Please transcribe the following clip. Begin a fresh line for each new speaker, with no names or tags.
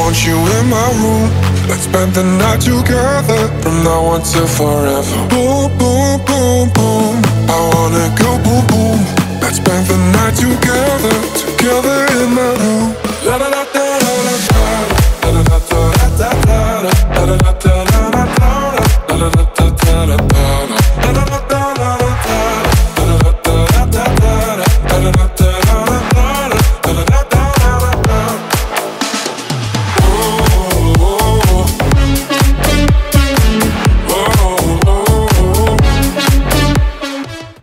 want you in my room. Let's spend the night together, from now on till forever. Boom, boom, boom, boom, I wanna go boom, boom. Let's spend the night together, together in my room. La la la da la la da, la la la da da da da, la la la da.